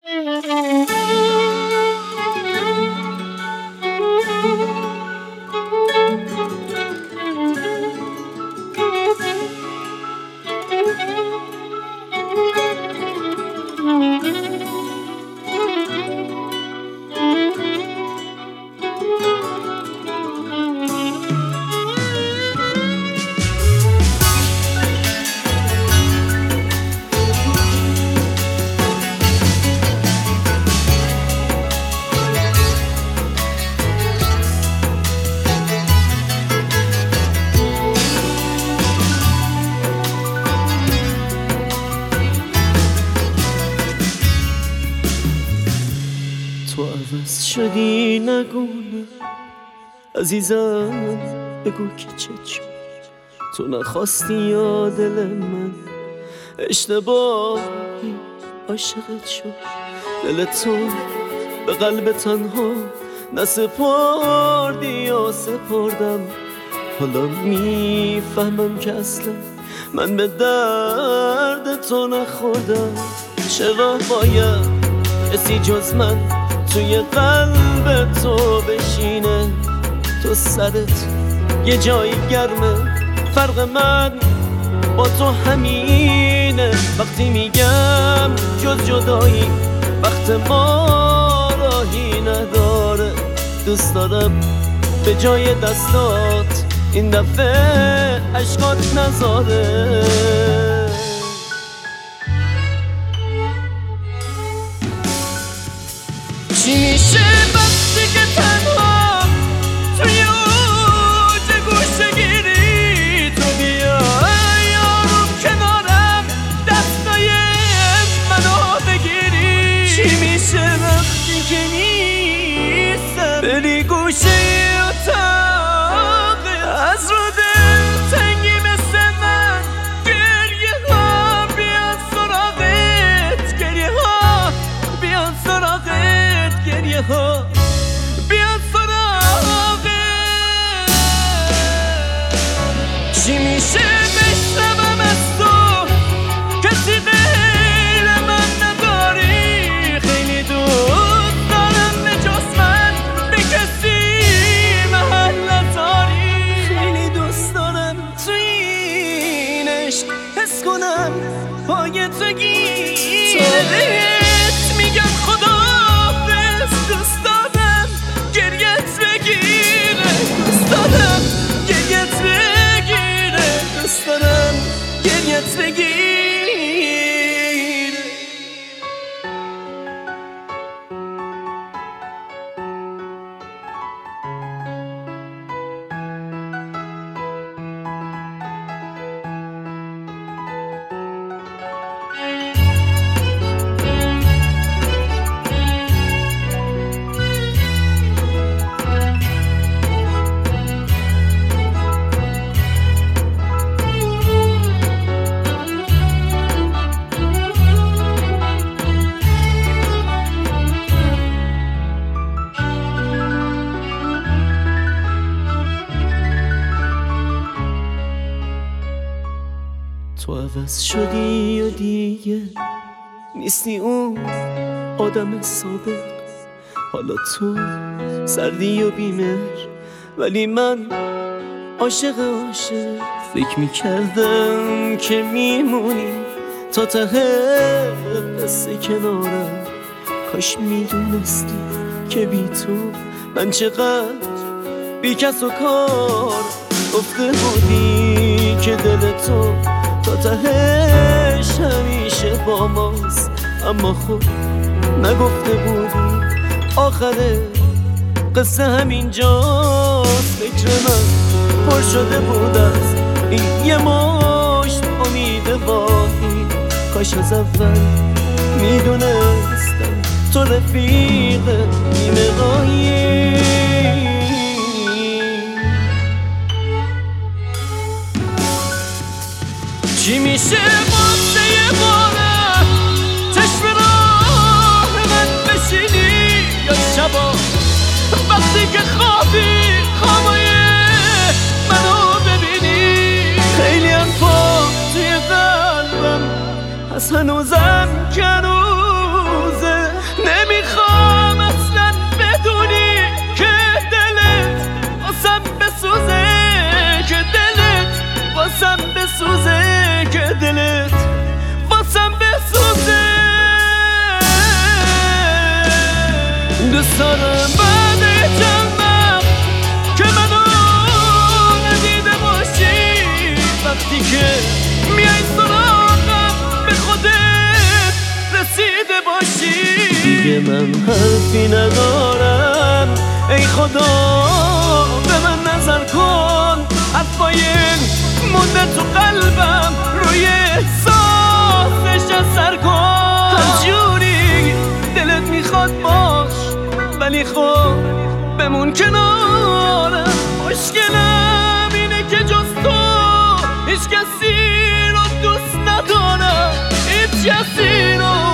تو عوض شدی نگونه عزیزم، بگو که چشم تو نخواستی یا دل من اشتباهی عاشقت شد. دل تو به قلب تنها نسپردی یا سپردم. حالا میفهمم که اصلا من به درد تو نخوردم. چرا باید کسی جز من توی قلب تو بشینه؟ تو سرت یه جای گرمه، فرق من با تو همینه. وقتی میگم جز جدایی وقت ما راهی نداره. دوست دارم به جای دستات این دفعه عشقات نذاره. چی میشه وقتی که تنها توی اوج گوشه گیری؟ تو بیای آروم کنارم دستای منو بگیری. چی میشه وقتی که نیستم بری گوشه اتاق از رو دل تنگی مثل من؟ گریه ها بیان سراغت، گریه ها بیان سراغت، گریه ها بیان سراغت. چی میشه بشنوم از تو کسی غیر من نداری؟ خیلی دوست دارم به جز من به کسی محل نداری. خیلی دوست دارم توی این عشق حس کنم پای تو گیره. میگم خدا دوست دارم گریت بگیره، دوست دارم گریت بگیره، دوست دارم گریت بگیره. تو عوض شدی و دیگه نیستی اون آدم سابق. حالا تو سردی و بیمهر ولی من عاشق. فکر میکردم که میمونی تا ته قصه کنارم. کاش میدونستی که بی تو من چقدر بی کس و کار. گفته بودی که دل تو تا تهش همیشه با ماست، اما خب نگفته بودی آخر قصه همینجاست. فکر من پر شده بود از این یه مشت امید واهی. کاش از اول میدونستم تو رفیق نیمه غایی. چی میشه واسه یه باره چشم راه من بشینی یا شبا وقتی که خوابی خوابای منو ببینی؟ خیلی حرفا توی قلبم هست هنوزم که روزه. ستاره بعد چند که منو ندیده باشی، وقتی که میای سراغم به خودت رسیده باشی. دیگه من حرفی ندارم، ای خدا به من نظر کن. حرفای مونده تو قلبم، روی احساسش اثر کن. هر جوری دلت میخواد باش، ولی خب بمون کنارم. مشکلم اینه که جز تو هیچ کسی رو دوست ندارم، هیچ کسی رو